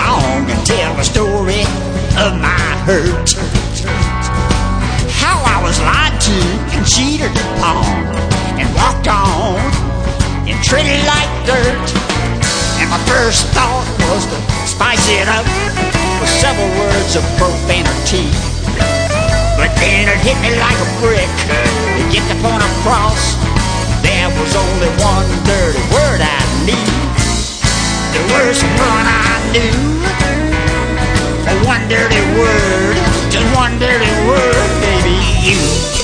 song and tell the story of my hurt. How I was lied to and cheated upon and walked on and treated like dirt. And my first thought was to spice it up with several words of profanity. But then it hit me like a brick. To get the point across, there was only one dirty word I need. The worst one I knew. One dirty word, just one dirty word, baby, you.